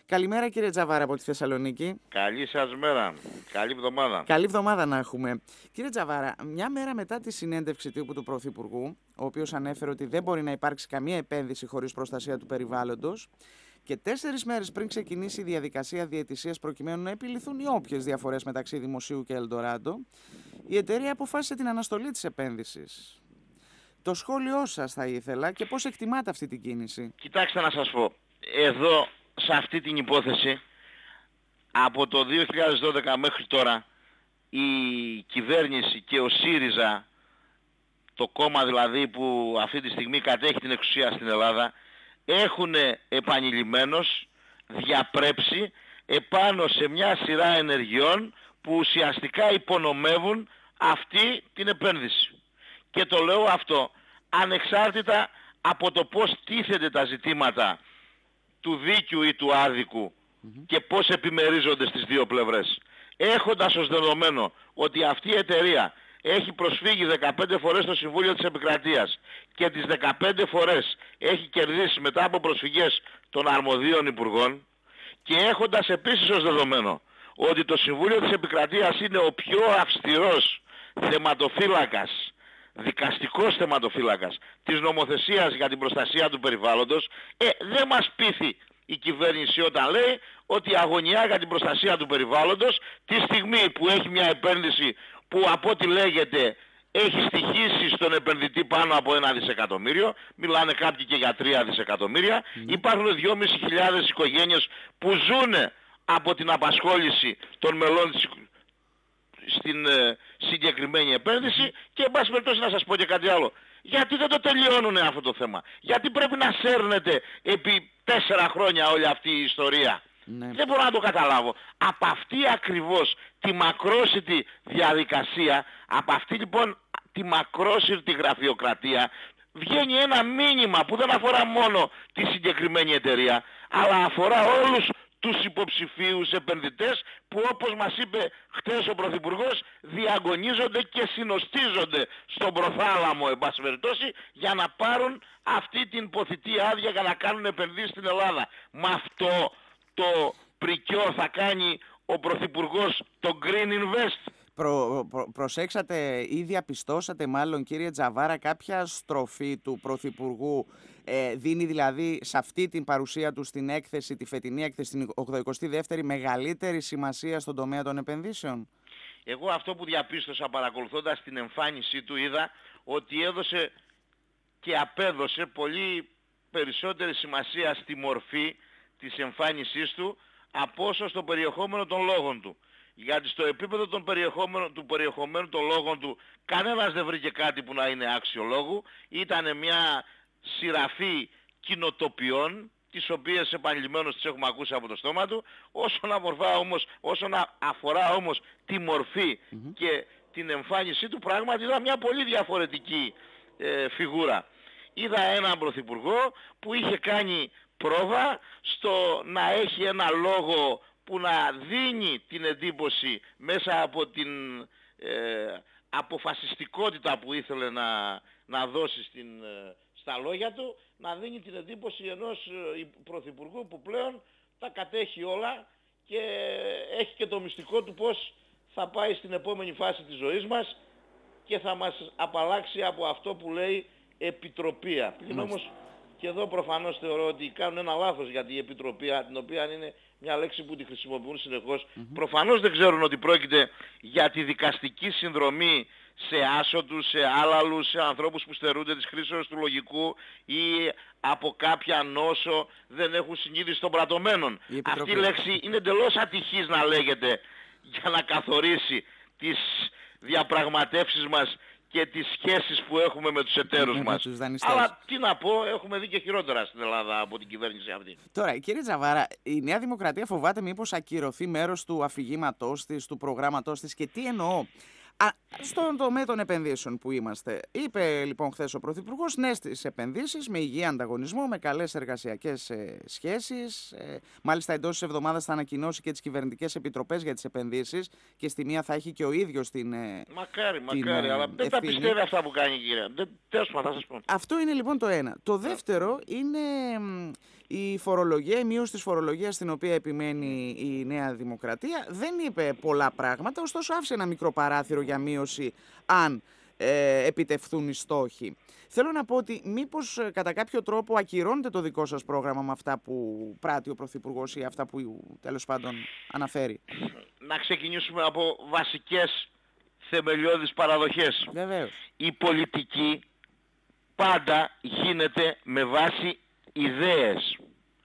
Καλημέρα κύριε Τζαβάρα από τη Θεσσαλονίκη. Καλή σας μέρα. Καλή εβδομάδα. Καλή εβδομάδα να έχουμε. Κύριε Τζαβάρα, μια μέρα μετά τη συνέντευξη τύπου του Πρωθυπουργού, ο οποίος ανέφερε ότι δεν μπορεί να υπάρξει καμία επένδυση χωρίς προστασία του περιβάλλοντος, και 4 μέρες πριν ξεκινήσει η διαδικασία διαιτησίας προκειμένου να επιληθούν οι όποιες διαφορές μεταξύ Δημοσίου και Ελντοράντο, η εταιρεία αποφάσισε την αναστολή της επένδυσης. Το σχόλιο σας θα ήθελα και πώς εκτιμάτε αυτή την κίνηση. Κοιτάξτε να σας πω. Εδώ, σε αυτή την υπόθεση, από το 2012 μέχρι τώρα, η κυβέρνηση και ο ΣΥΡΙΖΑ, το κόμμα δηλαδή που αυτή τη στιγμή κατέχει την εξουσία στην Ελλάδα, έχουν επανειλημμένως διαπρέψει επάνω σε μια σειρά ενεργειών που ουσιαστικά υπονομεύουν αυτή την επένδυση. Και το λέω αυτό ανεξάρτητα από το πώς τίθενται τα ζητήματα του δίκαιου ή του άδικου και πώς επιμερίζονται στις δύο πλευρές. Έχοντας ως δεδομένο ότι αυτή η εταιρεία έχει προσφύγει 15 φορές στο Συμβούλιο της Επικρατείας και τις 15 φορές έχει κερδίσει μετά από προσφυγές των αρμοδίων υπουργών, και έχοντας επίσης ως δεδομένο ότι το Συμβούλιο της Επικρατείας είναι ο πιο αυστηρός θεματοφύλακας, δικαστικός θεματοφύλακας της νομοθεσίας για την προστασία του περιβάλλοντος, δεν μας πείθει η κυβέρνηση όταν λέει ότι αγωνιά για την προστασία του περιβάλλοντος τη στιγμή που έχει μια επένδυση που από ό,τι λέγεται έχει στοιχήσει στον επενδυτή πάνω από 1 δισεκατομμύριο, μιλάνε κάποιοι και για 3 δισεκατομμύρια, υπάρχουν 2.500 οικογένειες που ζουν από την απασχόληση των μελών της στην συγκεκριμένη επένδυση, και εν πάση περιπτώσει να σας πω και κάτι άλλο. Γιατί δεν το τελειώνουν αυτό το θέμα? Γιατί πρέπει να σέρνεται επί 4 χρόνια όλη αυτή η ιστορία? Ναι. Δεν μπορώ να το καταλάβω. Από αυτή ακριβώς τη μακρόσυρτη διαδικασία, από αυτή λοιπόν τη μακρόσυρτη γραφειοκρατία, βγαίνει ένα μήνυμα που δεν αφορά μόνο τη συγκεκριμένη εταιρεία, αλλά αφορά όλους τους υποψηφίους επενδυτές που, όπως μας είπε χτες ο Πρωθυπουργός, διαγωνίζονται και συνοστίζονται στον προθάλαμο, εν πάση περιπτώσει, για να πάρουν αυτή την ποθητή άδεια για να κάνουν επενδύσεις στην Ελλάδα. Με αυτό το πρικιό θα κάνει ο Πρωθυπουργός το Green Invest? Προσέξατε ή διαπιστώσατε μάλλον, κύριε Τζαβάρα, κάποια στροφή του Πρωθυπουργού, δίνει δηλαδή σε αυτή την παρουσία του στην έκθεση, τη φετινή έκθεση, την 82η, μεγαλύτερη σημασία στον τομέα των επενδύσεων? Εγώ αυτό που διαπίστωσα παρακολουθώντας την εμφάνισή του, είδα ότι έδωσε και απέδωσε πολύ περισσότερη σημασία στη μορφή της εμφάνισής του από όσο στο περιεχόμενο των λόγων του. Γιατί στο επίπεδο του περιεχομένου των λόγων του κανένας δεν βρήκε κάτι που να είναι άξιο λόγου. Ήτανε μια σειραφή κοινοτοπιών, τις οποίες επανειλημμένως τις έχουμε ακούσει από το στόμα του. Όσον αφορά όμως τη μορφή και την εμφάνισή του, πράγματι είδα μια πολύ διαφορετική φιγούρα. Είδα έναν πρωθυπουργό που είχε κάνει πρόβα στο να έχει ένα λόγο που να δίνει την εντύπωση, μέσα από την αποφασιστικότητα που ήθελε να δώσει στα λόγια του, να δίνει την εντύπωση ενός πρωθυπουργού που πλέον τα κατέχει όλα και έχει και το μυστικό του πώς θα πάει στην επόμενη φάση της ζωής μας και θα μας απαλλάξει από αυτό που λέει επιτροπία. Πλην όμως και εδώ προφανώς θεωρώ ότι κάνουν ένα λάθος, γιατί η επιτροπία, την οποία είναι μια λέξη που τη χρησιμοποιούν συνεχώς, προφανώς δεν ξέρουν ότι πρόκειται για τη δικαστική συνδρομή σε άσωτους, σε άλαλους, σε ανθρώπους που στερούνται της χρήσεως του λογικού ή από κάποια νόσο δεν έχουν συνείδηση των πρατωμένων. Αυτή η λέξη είναι εντελώς ατυχής να λέγεται για να καθορίσει τις διαπραγματεύσεις μας και τις σχέσεις που έχουμε με τους εταίρους μας. Αλλά τι να πω, έχουμε δει και χειρότερα στην Ελλάδα από την κυβέρνηση αυτή. Τώρα, κύριε Τζαβάρα, η Νέα Δημοκρατία φοβάται μήπως ακυρωθεί μέρος του αφηγήματός της, του προγράμματός της, και τι εννοώ? Στον τομέα των επενδύσεων που είμαστε, είπε λοιπόν χθες ο Πρωθυπουργός ναι στις επενδύσεις, με υγιή ανταγωνισμό, με καλές εργασιακές σχέσεις. Μάλιστα εντός της εβδομάδας θα ανακοινώσει και τις κυβερνητικές επιτροπές για τις επενδύσεις και στη μία θα έχει και ο ίδιος την Μακάρι, αλλά δεν τα πιστεύει αυτά που κάνει, κύριε. Τέλος πάντων, θα σας πω. Αυτό είναι λοιπόν το ένα. Το δεύτερο είναι η φορολογία, η μείωση της φορολογίας στην οποία επιμένει η Νέα Δημοκρατία, δεν είπε πολλά πράγματα, ωστόσο άφησε ένα μικρό παράθυρο για μείωση αν επιτευχθούν οι στόχοι. Θέλω να πω ότι μήπως κατά κάποιο τρόπο ακυρώνεται το δικό σας πρόγραμμα με αυτά που πράττει ο Πρωθυπουργός ή αυτά που τέλος πάντων αναφέρει. Να ξεκινήσουμε από βασικές θεμελιώδεις παραδοχές. Βεβαίως. Η πολιτική πάντα γίνεται με βάση ιδέες.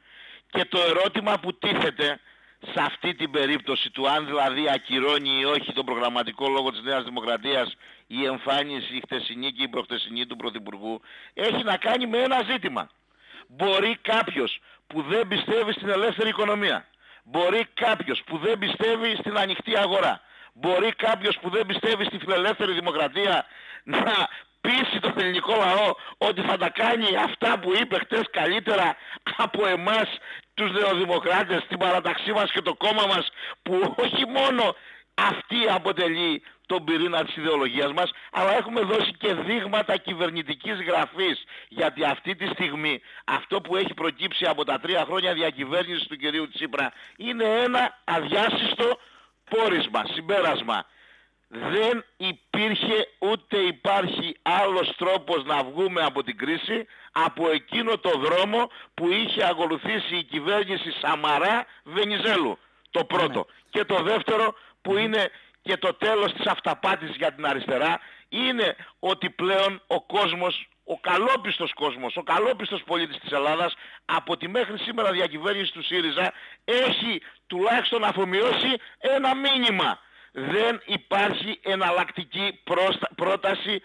Και το ερώτημα που τίθεται σε αυτή την περίπτωση του αν δηλαδή ακυρώνει ή όχι τον προγραμματικό λόγο της Νέας Δημοκρατίας η εμφάνιση η χτεσινή και η προχτεσινή του Πρωθυπουργού έχει να κάνει με ένα ζήτημα. Μπορεί κάποιος που δεν πιστεύει στην ελεύθερη οικονομία, μπορεί κάποιος που δεν πιστεύει στην ανοιχτή αγορά, μπορεί κάποιος που δεν πιστεύει στη φιλελεύθερη δημοκρατία να πείσει τον ελληνικό λαό ότι θα τα κάνει αυτά που είπε χτες καλύτερα από εμάς τους νεοδημοκράτες, την παραταξή μας και το κόμμα μας, που όχι μόνο αυτή αποτελεί τον πυρήνα της ιδεολογίας μας, αλλά έχουμε δώσει και δείγματα κυβερνητικής γραφής, γιατί αυτή τη στιγμή αυτό που έχει προκύψει από τα 3 χρόνια διακυβέρνησης του κυρίου Τσίπρα είναι ένα αδιάσυστο πόρισμα, συμπέρασμα. Δεν υπήρχε ούτε υπάρχει άλλος τρόπος να βγούμε από την κρίση από εκείνο το δρόμο που είχε ακολουθήσει η κυβέρνηση Σαμαρά-Βενιζέλου. Το πρώτο. Και το δεύτερο που είναι και το τέλος της αυταπάτης για την αριστερά είναι ότι πλέον ο κόσμος, ο καλόπιστος κόσμος, ο καλόπιστος πολίτης της Ελλάδας από τη μέχρι σήμερα διακυβέρνηση του ΣΥΡΙΖΑ έχει τουλάχιστον αφομοιώσει ένα μήνυμα. Δεν υπάρχει εναλλακτική πρόταση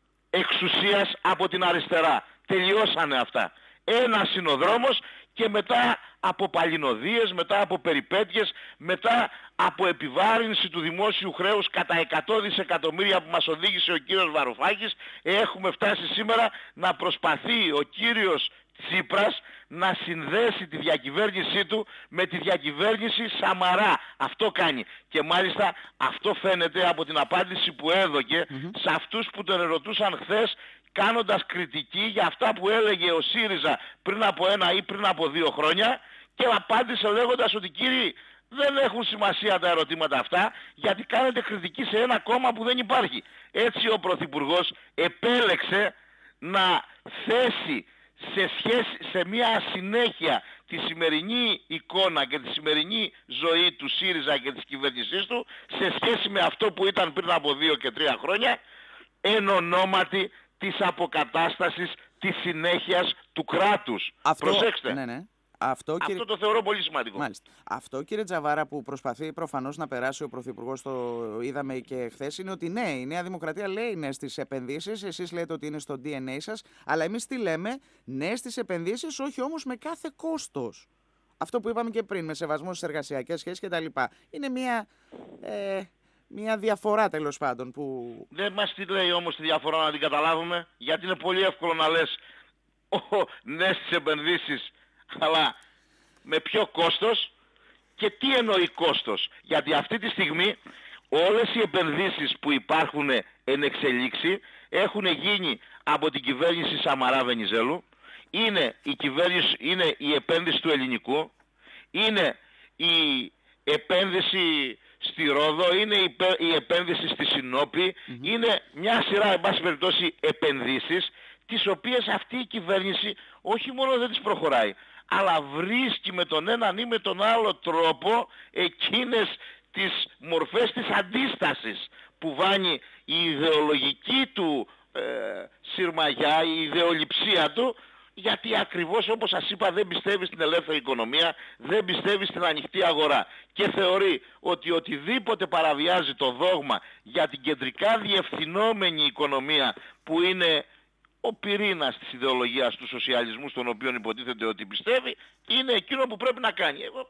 εξουσίας από την αριστερά. Τελειώσανε αυτά. Ένας είναι ο δρόμος και μετά από παλινοδίες, μετά από περιπέτειες, μετά από επιβάρυνση του δημόσιου χρέους κατά 100 δισεκατομμύρια που μας οδήγησε ο κύριος Βαρουφάκης, έχουμε φτάσει σήμερα να προσπαθεί ο κύριος Τσίπρας να συνδέσει τη διακυβέρνησή του με τη διακυβέρνηση Σαμαρά. Αυτό κάνει. Και μάλιστα αυτό φαίνεται από την απάντηση που έδωκε σε αυτούς που τον ερωτούσαν χθες, κάνοντας κριτική για αυτά που έλεγε ο ΣΥΡΙΖΑ πριν από 1 ή πριν από 2 χρόνια, και απάντησε λέγοντας ότι κύριοι, δεν έχουν σημασία τα ερωτήματα αυτά, γιατί κάνετε κριτική σε ένα κόμμα που δεν υπάρχει. Έτσι ο Πρωθυπουργός επέλεξε να θέσει σε μια συνέχεια τη σημερινή εικόνα και τη σημερινή ζωή του ΣΥΡΙΖΑ και της κυβέρνησής του σε σχέση με αυτό που ήταν πριν από 2 και 3 χρόνια, εν ονόματι της αποκατάστασης της συνέχειας του κράτους. Προσέξτε. Ναι. Αυτό το θεωρώ πολύ σημαντικό. Μάλιστα. Αυτό, κύριε Τζαβάρα, που προσπαθεί προφανώς να περάσει ο Πρωθυπουργός, το είδαμε και χθες, είναι ότι ναι, η Νέα Δημοκρατία λέει ναι στις επενδύσεις, εσείς λέτε ότι είναι στο DNA σας, αλλά εμείς τι λέμε, ναι στις επενδύσεις, όχι όμως με κάθε κόστος. Αυτό που είπαμε και πριν, με σεβασμό στις εργασιακές σχέσεις κτλ. Είναι μια διαφορά τέλος πάντων που... Δεν μας τη λέει όμως τη διαφορά να την καταλάβουμε, γιατί είναι πολύ εύκολο να λες ναι στις επενδύσεις, αλλά με ποιο κόστος και τι εννοεί κόστος. Γιατί αυτή τη στιγμή όλες οι επενδύσεις που υπάρχουν εν εξελίξη έχουν γίνει από την κυβέρνηση Σαμαρά Βενιζέλου, είναι η επένδυση του ελληνικού, είναι η επένδυση στη Ρόδο, είναι η επένδυση στη Συνόπη, είναι μια σειρά εν πάση περιπτώσει επενδύσεις, τις οποίες αυτή η κυβέρνηση όχι μόνο δεν τις προχωράει, αλλά βρίσκει με τον έναν ή με τον άλλο τρόπο εκείνες τις μορφές της αντίστασης που βάνει η ιδεολογική του συρμαγιά, η ιδεολειψία του, γιατί ακριβώς όπως σας είπα δεν πιστεύει στην ελεύθερη οικονομία, δεν πιστεύει στην ανοιχτή αγορά και θεωρεί ότι οτιδήποτε παραβιάζει το δόγμα για την κεντρικά διευθυνόμενη οικονομία που είναι ο πυρήνας της ιδεολογίας του σοσιαλισμού, στον οποίο υποτίθεται ότι πιστεύει, είναι εκείνο που πρέπει να κάνει. Εγώ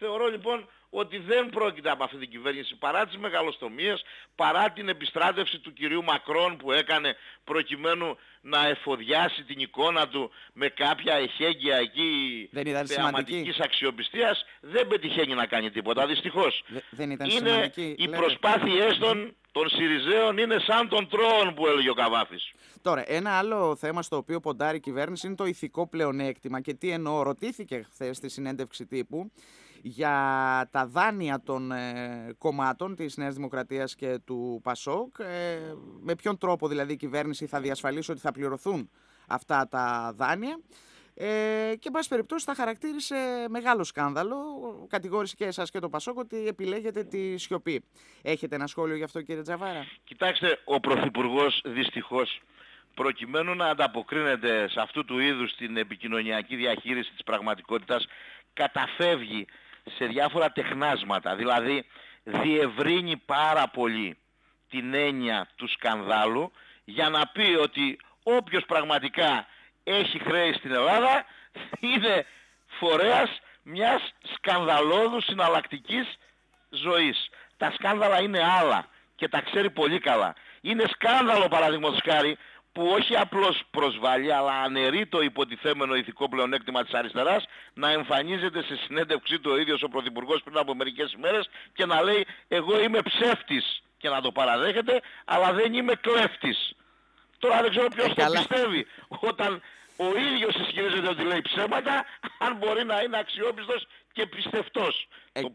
Θεωρώ λοιπόν ότι δεν πρόκειται από αυτή την κυβέρνηση, παρά τις μεγαλοστομίες, παρά την επιστράτευση του κυρίου Μακρόν που έκανε προκειμένου να εφοδιάσει την εικόνα του με κάποια εχέγγυα εκεί θεαματικής αξιοπιστίας, δεν πετυχαίνει να κάνει τίποτα, δυστυχώς. Δεν ήταν σημαντική, οι προσπάθειές των Συριζέων είναι σαν των Τρώων που έλεγε ο Καβάφης. Τώρα, ένα άλλο θέμα στο οποίο ποντάρει η κυβέρνηση είναι το ηθικό πλεονέκτημα. Και τι εννοώ, ρωτήθηκε χθες στη συνέντευξη τύπου για τα δάνεια των κομμάτων της Νέας Δημοκρατίας και του ΠΑΣΟΚ. Με ποιον τρόπο δηλαδή η κυβέρνηση θα διασφαλίσει ότι θα πληρωθούν αυτά τα δάνεια. Και εν πάση περιπτώσει τα χαρακτήρισε μεγάλο σκάνδαλο. Κατηγόρησε και εσάς και το ΠΑΣΟΚ ότι επιλέγετε τη σιωπή. Έχετε ένα σχόλιο γι' αυτό, κύριε Τζαβάρα? Κοιτάξτε, ο Πρωθυπουργός δυστυχώς, προκειμένου να ανταποκρίνεται σε αυτού του είδους την επικοινωνιακή διαχείριση της πραγματικότητας, καταφεύγει σε διάφορα τεχνάσματα. Δηλαδή διευρύνει πάρα πολύ την έννοια του σκανδάλου για να πει ότι όποιος πραγματικά έχει χρέη στην Ελλάδα είναι φορέας μιας σκανδαλώδους συναλλακτικής ζωής. Τα σκάνδαλα είναι άλλα και τα ξέρει πολύ καλά. Είναι σκάνδαλο, παραδείγματος χάρη, που όχι απλώς προσβάλλει αλλά αναιρεί το υποτιθέμενο ηθικό πλεονέκτημα της αριστεράς, να εμφανίζεται σε συνέντευξή του ο ίδιος ο Πρωθυπουργός πριν από μερικές ημέρες και να λέει εγώ είμαι ψεύτης, και να το παραδέχεται, αλλά δεν είμαι κλέφτης. Τώρα δεν ξέρω ποιος το πιστεύει όταν ο ίδιος ισχυρίζεται ότι λέει ψέματα, αν μπορεί να είναι αξιόπιστος και πιστευτός.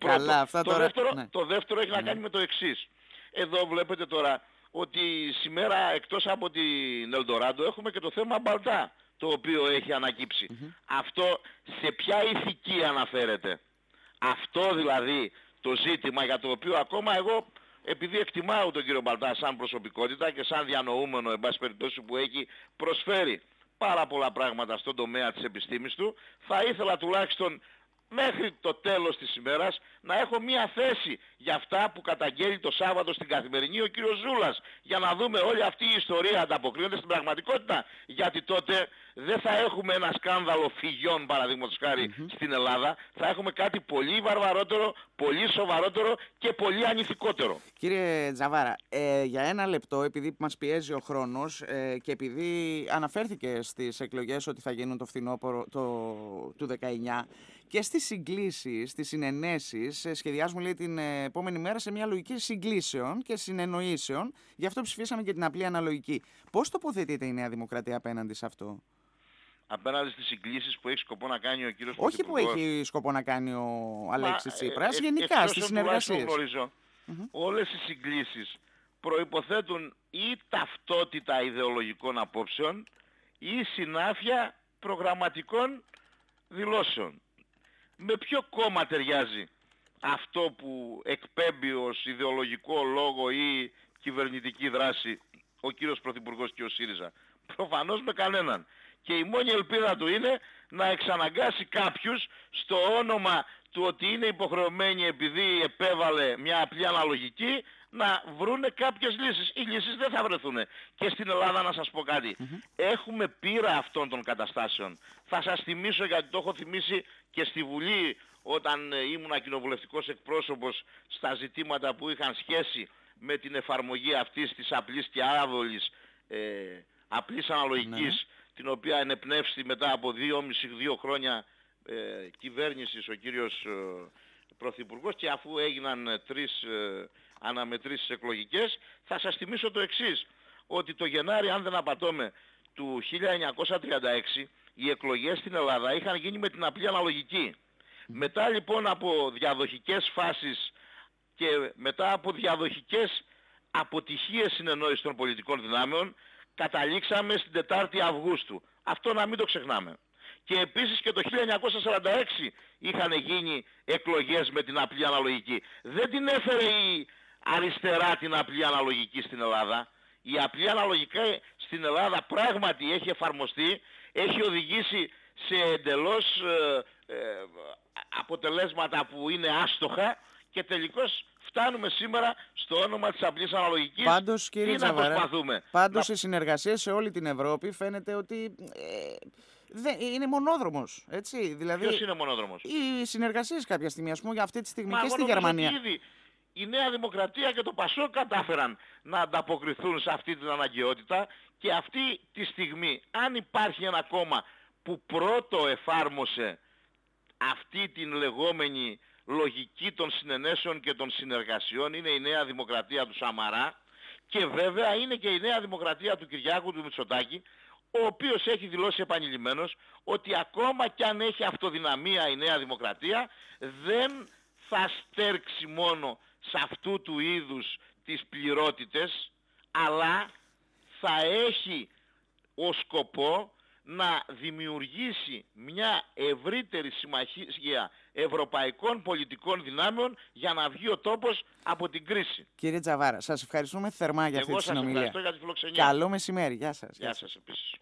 Το δεύτερο έχει να κάνει με το εξής. Εδώ βλέπετε τώρα ότι σήμερα εκτός από την Ελντοράντο έχουμε και το θέμα Μπαλτά, το οποίο έχει ανακύψει. Αυτό σε ποια ηθική αναφέρεται? Αυτό δηλαδή το ζήτημα για το οποίο ακόμα εγώ, επειδή εκτιμάω τον κύριο Μπαλτά σαν προσωπικότητα και σαν διανοούμενο εν πάση περιπτώσει που έχει προσφέρει πάρα πολλά πράγματα στον τομέα της επιστήμης του, θα ήθελα τουλάχιστον μέχρι το τέλος της ημέρας να έχω μία θέση για αυτά που καταγγέλει το Σάββατο στην Καθημερινή ο κύριος Ζούλας, για να δούμε όλη αυτή η ιστορία ανταποκρίνεται στην πραγματικότητα, γιατί τότε δεν θα έχουμε ένα σκάνδαλο φυγιών, παραδείγματος χάρη, στην Ελλάδα, θα έχουμε κάτι πολύ βαρβαρότερο, πολύ σοβαρότερο και πολύ ανηθικότερο. Κύριε Τζαβάρα, για ένα λεπτό, επειδή μας πιέζει ο χρόνος και επειδή αναφέρθηκε στις εκλογές ότι θα γίνουν το φθινόπωρο του 19, και στις συγκλήσεις, στις συνενέσεις, σχεδιάζουμε λέει την επόμενη μέρα σε μια λογική συγκλήσεων και συνεννοήσεων, γι' αυτό ψηφίσαμε και την απλή αναλογική. Πώς τοποθετείται η Νέα Δημοκρατία απέναντι σε αυτό? Απέναντι στις συγκλήσεις που έχει σκοπό να κάνει ο κύριος Όχι Πρωθυπουργός. Που έχει σκοπό να κάνει ο Αλέξης Τσίπρας, γενικά στις συνεργασίες. Όλες οι συγκλήσεις προϋποθέτουν ή ταυτότητα ιδεολογικών απόψεων ή συνάφεια προγραμματικών δηλώσεων. Με ποιο κόμμα ταιριάζει αυτό που εκπέμπει ως ιδεολογικό λόγο ή κυβερνητική δράση ο κύριος Πρωθυπουργός και ο ΣΥΡΙΖΑ? Προφανώς με κανέναν. Και η μόνη ελπίδα του είναι να εξαναγκάσει κάποιους στο όνομα του ότι είναι υποχρεωμένοι, επειδή επέβαλε μια απλή αναλογική, να βρούνε κάποιες λύσεις. Οι λύσεις δεν θα βρεθούν. Και στην Ελλάδα να σας πω κάτι. Έχουμε πείρα αυτών των καταστάσεων. Θα σας θυμίσω, γιατί το έχω θυμίσει και στη Βουλή όταν ήμουν κοινοβουλευτικός εκπρόσωπος, στα ζητήματα που είχαν σχέση με την εφαρμογή αυτής της απλής και άβολης απλής αναλογικής, την οποία ενεπνεύσει μετά από 2,5-2 χρόνια κυβέρνησης ο κύριος Πρωθυπουργός, και αφού έγιναν 3 αναμετρήσεις εκλογικές, θα σας θυμίσω το εξής, ότι το Γενάρη, αν δεν απατώμε, του 1936 οι εκλογές στην Ελλάδα είχαν γίνει με την απλή αναλογική. Μετά λοιπόν από διαδοχικές φάσεις και μετά από διαδοχικές αποτυχίες συνεννόησης των πολιτικών δυνάμεων, καταλήξαμε στην 4η Αυγούστου. Αυτό να μην το ξεχνάμε. Και επίσης και το 1946 είχαν γίνει εκλογές με την απλή αναλογική. Δεν την έφερε η αριστερά την απλή αναλογική στην Ελλάδα. Η απλή αναλογική στην Ελλάδα πράγματι έχει εφαρμοστεί, έχει οδηγήσει σε εντελώς αποτελέσματα που είναι άστοχα, και τελικώς φτάνουμε σήμερα στο όνομα της απλής αναλογικής. Πάντως, κύριε Τζαβάρα, προσπαθούμε? Πάντως οι συνεργασίες σε όλη την Ευρώπη φαίνεται ότι Είναι μονόδρομος, έτσι. Δηλαδή, ποιος είναι μονόδρομος? οι συνεργασίες κάποια στιγμή, ας πούμε, για αυτή τη στιγμή Μα και εγώ στη νομίζω Γερμανία. ότι ήδη η Νέα Δημοκρατία και το ΠΑΣΟΚ κατάφεραν να ανταποκριθούν σε αυτή την αναγκαιότητα και αυτή τη στιγμή, αν υπάρχει ένα κόμμα που πρώτο εφάρμοσε αυτή την λεγόμενη λογική των συνενέσεων και των συνεργασιών, είναι η Νέα Δημοκρατία του Σαμαρά και βέβαια είναι και η Νέα Δημοκρατία του Κυριάκου του Μητσοτάκη, ο οποίος έχει δηλώσει επανειλημμένος ότι ακόμα κι αν έχει αυτοδυναμία η Νέα Δημοκρατία δεν θα στέρξει μόνο σε αυτού του είδους τις πληρότητες, αλλά θα έχει ως σκοπό να δημιουργήσει μια ευρύτερη συμμαχία ευρωπαϊκών πολιτικών δυνάμεων για να βγει ο τόπος από την κρίση. Κύριε Τζαβάρα, σας ευχαριστούμε θερμά για αυτή τη συνομιλία. Εγώ σας ευχαριστώ για τη φιλοξενία. Καλό μεσημέρι. Γεια σας. Γεια σας επίσης.